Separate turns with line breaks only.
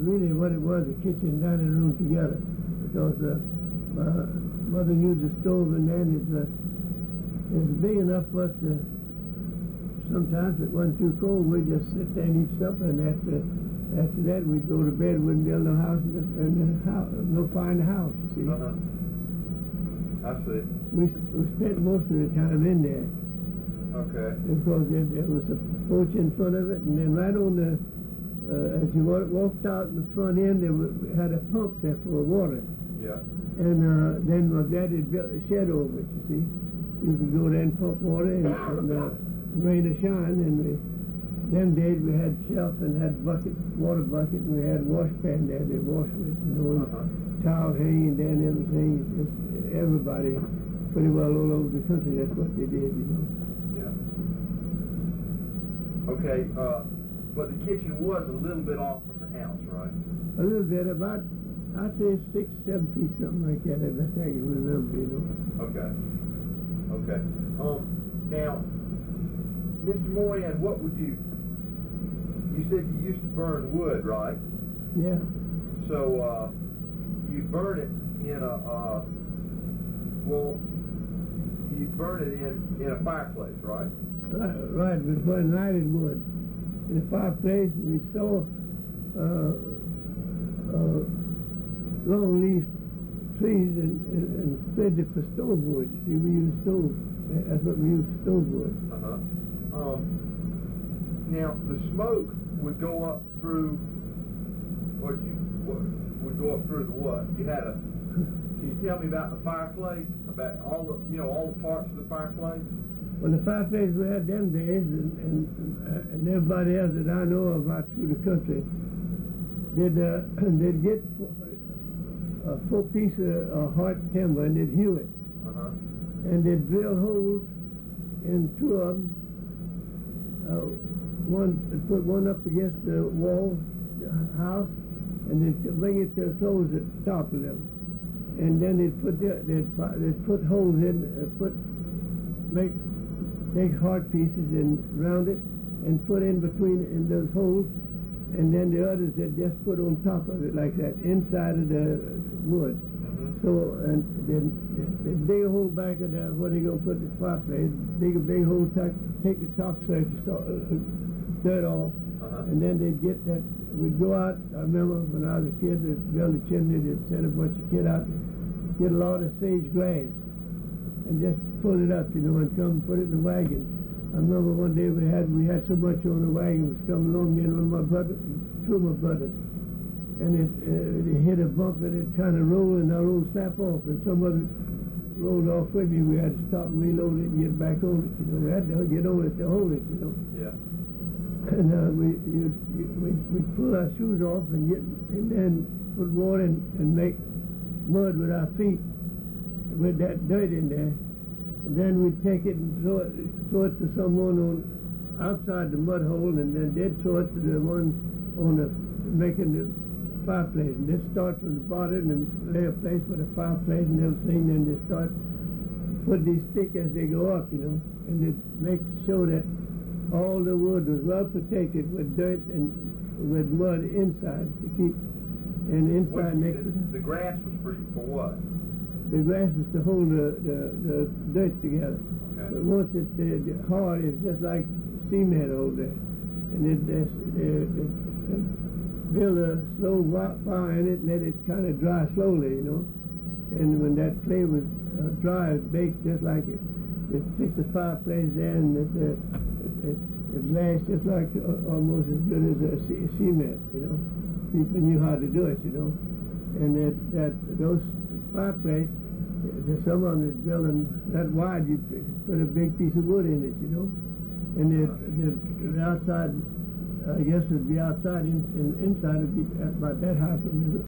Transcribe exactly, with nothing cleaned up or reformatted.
really what it was, a kitchen and dining room together. Because uh, uh, mother used a stove, and then it's, uh, it's big enough for us to, sometimes if it wasn't too cold, we'd just sit there and eat supper, and after after that we'd go to bed, wouldn't build no house in the, in the house, no fire in the house, you see.
Uh-huh. I see.
We, we spent most of the time in there.
Okay.
Because there, there was a porch in front of it, and then right on the, uh, as you walked, walked out in the front end, there was, had a pump there for water.
Yeah.
And uh, then my daddy built a shed over it, you see. You could go there and pump water, and, and uh, rain or shine, and we, them days we had shelf and had bucket, water bucket, and we had washpan there to wash with, you know,
Uh-huh.
towel hanging down, everything. Just everybody, pretty well all over the country, that's what they did, you know.
Yeah. Okay, uh, but the kitchen was a little bit off from the house, right?
A little bit, about, I'd say six, seven feet, something like that, if I can remember, you know.
Okay. Okay. Um, now, Mister Moran, what would you, you said you used to burn wood, right?
Yeah.
So, uh, you burn it in a, uh, well, you burn it in, in a fireplace, right?
Right, right. We burn lighted wood in a fireplace. We saw uh, uh, long leaf trees and, and, and spread it for stove wood. You see, we use stove. That's what we use for stove wood.
Uh-huh. Um, now, the smoke would go up through, what you, what, would go up through the what? You had a, can you tell me about the fireplace? About all the, you know, all the parts of the fireplace?
Well, the fireplace we had them days, and, and, uh, and everybody else that I know of out through the country, they'd, uh, they'd get a full piece of uh, hard timber, and they'd hew it.
Uh-huh.
And they'd drill holes in two of them. Uh, one, they'd put one up against the wall, the house, and they'd bring it to a close at the top of them. And then they'd put the, they'd, they'd put holes in, uh, put make take hard pieces and round it, and put in between in those holes, and then the others they'd just put on top of it like that, inside of the wood.
Mm-hmm.
So, and then they dig a hole back of the, where they gonna put the fireplace, dig a big hole, take, take the top surface, uh, dirt off,
Uh-huh.
and then they'd get that, we'd go out, I remember when I was a kid, they'd build a chimney, they'd send a bunch of kids out, get a lot of sage grass, and just pull it up, you know, and come put it in the wagon. I remember one day we had, we had so much on the wagon, was coming along, and one of my brother, two of my brothers, and it, uh, it hit a bump, and it kind of rolled, and our road slapped off, and some of it rolled off with me. We had to stop and reload it and get back on it, you know. We had to get on it to hold it, you know.
Yeah.
And uh, we, you, you, we, we'd pull our shoes off and get, and then put water in and make mud with our feet, with that dirt in there. And then we'd take it and throw it, throw it to someone on outside the mud hole, and then they'd throw it to the one on the, making the fireplace. And they'd start from the bottom and lay a place for the fireplace and everything, then they start put these stick as they go up, you know, and they'd make sure that all the wood was well protected with dirt and with mud inside to keep, and inside
What,
next
the,
to
the grass was for, for what?
the grass was to hold the, the, the dirt together.
Okay.
But once it uh, hard, it's just like cement over there, and it, it, it, it, it build a slow fire in it and let it kind of dry slowly, you know. And when that clay was uh, dry, it baked just like it. It fixed the fireplace there, and it, uh, it, it, it lasts just like uh, almost as good as a c- cement, you know. People knew how to do it, you know. And that, that those fireplace, there's some of them that's building that wide, you put a big piece of wood in it, you know. And the, the, the outside, I guess it'd be outside, in, in, inside it'd be about that high from the